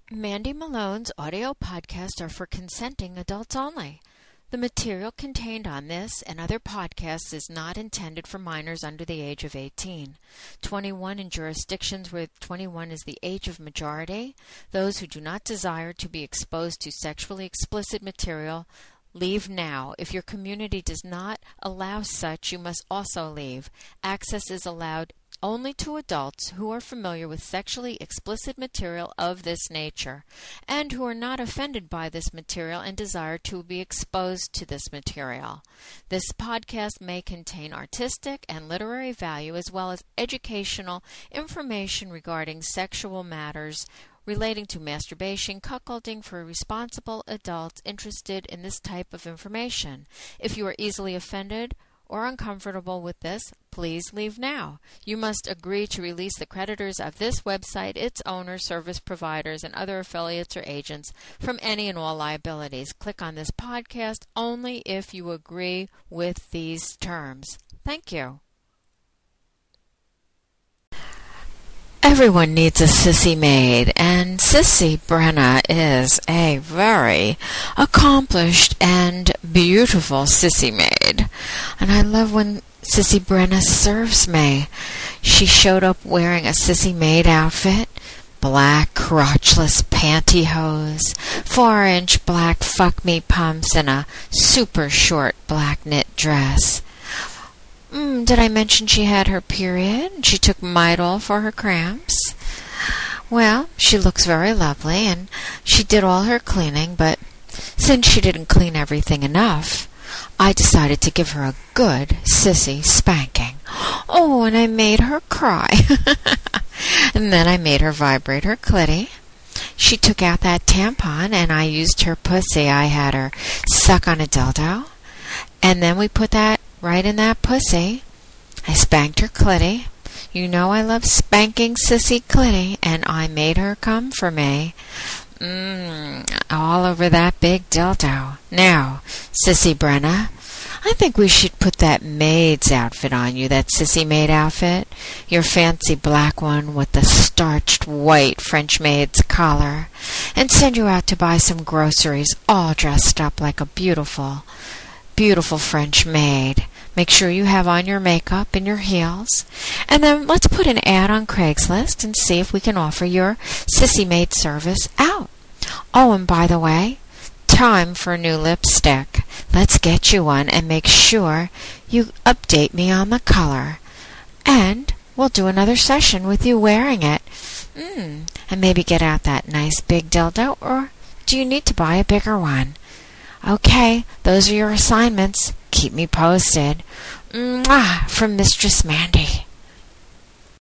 Mandy Malone's audio podcasts are for consenting adults only. The material contained on this and other podcasts is not intended for minors under the age of 18. 21 in jurisdictions where 21 is the age of majority. Those who do not desire to be exposed to sexually explicit material, leave now. If your community does not allow such, you must also leave. Access is allowed only to adults who are familiar with sexually explicit material of this nature and who are not offended by this material and desire to be exposed to this material. This podcast may contain artistic and literary value as well as educational information regarding sexual matters relating to masturbation, cuckolding for responsible adults interested in this type of information. If you are easily offended or uncomfortable with this, please leave now. You must agree to release the creditors of this website, its owners, service providers, and other affiliates or agents from any and all liabilities. Click on this podcast only if you agree with these terms. Thank you. Everyone needs a sissy maid, and Sissy Brenna is a very accomplished and beautiful sissy maid. And I love when Sissy Brenna serves me. She showed up wearing a sissy maid outfit, black crotchless pantyhose, 4-inch black fuck-me pumps, and a super short black knit dress. Did I mention she had her period? She took Midol for her cramps. Well, she looks very lovely, and she did all her cleaning, but since she didn't clean everything enough, I decided to give her a good sissy spanking. Oh, and I made her cry. And then I made her vibrate her clitty. She took out that tampon, and I used her pussy. I had her suck on a dildo, and then we put that right in that pussy. I spanked her clitty. You know I love spanking sissy clitty, and I made her come for me. All over that big dildo. Now, Sissy Brenna, I think we should put that maid's outfit on you, that sissy maid outfit, your fancy black one with the starched white French maid's collar, and send you out to buy some groceries all dressed up like a beautiful, beautiful French maid. Make sure you have on your makeup and your heels. And then let's put an ad on Craigslist and see if we can offer your sissy maid service out. Oh, and by the way, time for a new lipstick. Let's get you one and make sure you update me on the color. And we'll do another session with you wearing it. And maybe get out that nice big dildo, or do you need to buy a bigger one? Okay, those are your assignments. Keep me posted. Mwah, from Mistress Mandy.